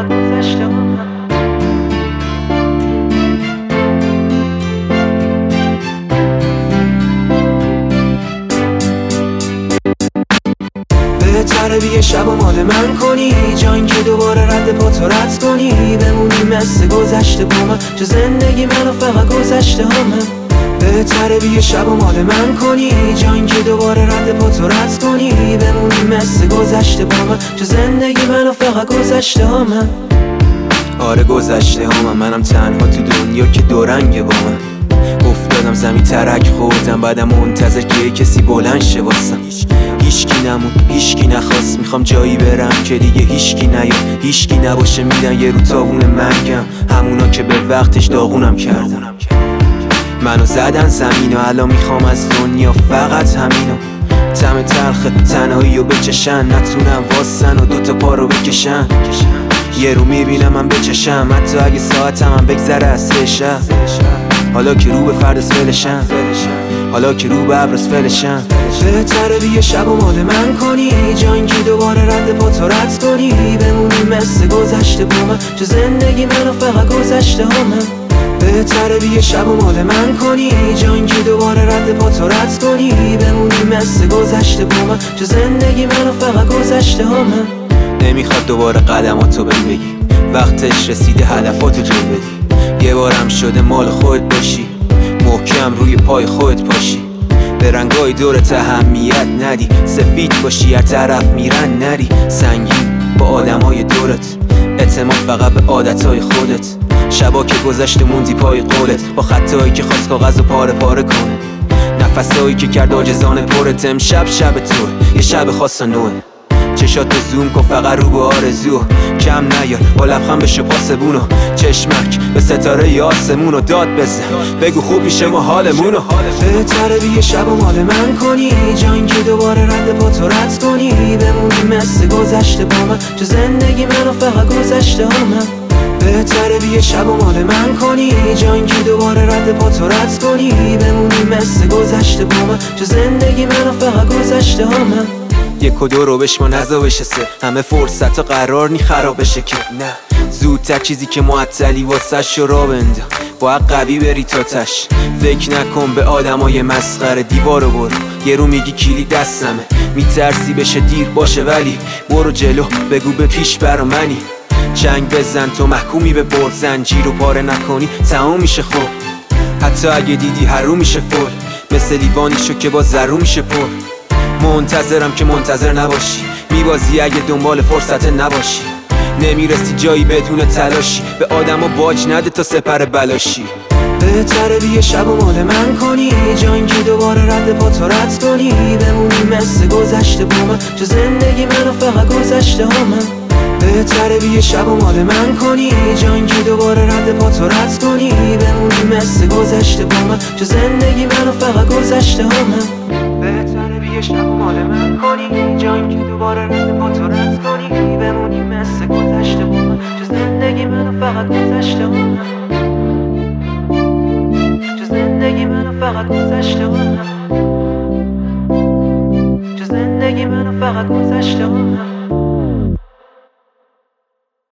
فقط گذشته هم. بهتره بیه شب و مال من کنی، جان که دوباره رد پا تو رد کنی، بمونی مثل گذشته با من، چه زندگی منو فقط گذشته همه. بهتره بیه شب و مال من کنی، جان که دوباره رد پا تو رد کنی، بمونی مثل گذشته با من، چه زندگی منو فقط گذشته همه. آره گذشته همه، منم تنها تو دنیا که دورنگه با من. افتادم زمین ترک خوردم، بعدم منتظر که کسی بلند شه واسم. هیشکی نمون، هیشکی نخواست، میخوام جایی برم که دیگه هیشکی نیاد، هیشکی نباشه، میدن یه رو تاون مرگم، همونا که به وقتش داغونم کردن. منو زدن زمین و الان میخوام از دنیا فقط همینو، طعم تلخ تنهایی رو بچشن، نتونم واسن و دوتا پا رو بکشن. یه رو میبینم من بچشم، حتی اگه ساعتم هم بگذره از 3 شب، حالا که رو به فرد از فلشم، حالا که رو به عبر از فلشم. بهتره بیه شب و مال من کنی، جان که دوباره رد پا تو رد کنی، بمونی مثل گذشته با من، چه زندگی منو فقط گذشته همه. بهتره بیه شب و مال من کنی، جان که دوباره رد پا تو رد کنی، بمونی مثل گذشته با من، چه زندگی منو فقط گذشته همه. نمیخواد دوباره قدماتو بهم بگی، وقتش رسیده هدفاتو جلو بدی، یه بارم شده مال خودت باشی، محکم روی پای خودت پاشی، به رنگای دورت اهمیت ندی، سفید باشی هر طرف میرن نری، سنگین با آدمای دورت، اعتماد فقط به عادتهای خودت، شبا که گذشته موندی پای قولت، با خطایی که خواست کاغذ پاره پاره کنه، نفسایی که کرد عاجزانه پرت. امشب شب تو یه شب خاص و نوه، چشاتو زوم کن فقط رو به آرزو، کم نیار با لبخند بشه پاسبونو، چشمک به ستاره آسمونو داد بزن، بگو خوب میشه ما حالمونو. بهتره بیه شب و مال من کنی، جان که دوباره رد پا تو رد کنی، بمونی مثل گذشته با من، چه زندگی منو فقط گذشته همه. بهتره بیه شب و مال من کنی، جان که دوباره رد پا تو رد کنی، بمونی مثل گذشته با من، چه زندگی منو فقط گذشته همه. 1 و 2 رو بشما نزا بشه 3، همه فرصت ها قرار نی خراب بشه که نه، زودتر چیزی که معطلی واسش رو را بنده، باید قوی بری تا تش، فکر نکن به آدمای مسخره، دیوارو برو، یه رو میگی کلی دستمه، میترسی بشه دیر باشه ولی برو جلو، بگو به پیش برا منی، چنگ بزن تو محکومی به برد، زنجیر رو پاره نکنی تمام میشه خوب، حتی اگه دیدی هر رو میشه فل، مثل لیوانی شو که با زرو میشه پر. منتظرم که منتظر نباشی، میبازی اگه دنبال فرصت نباشی، نمیرسی جایی بدون تلاشی، به آدما باج نده تا سپر بلاشی. بهتره بیه شب و مال من کنی، جان که دوباره رد پا تو رد کنی، بمونی مثل گذشته با من، چه زندگی منو فقط گذشته همه. بهتره بیه شب و مال من کنی، جان که دوباره رد پا تو رد کنی، بمونی مثل گذشته با من، چه زندگی منو فقط گذشته همه. بهتره بیه شب و مال من کنی، جان که دوباره رد پا تو رد کنی، بمونی مثل گذشته با من، چه زندگی منو فقط گذشته همه، چه زندگی منو فقط گذشته همه، چه زندگی منو فقط گذشته همه.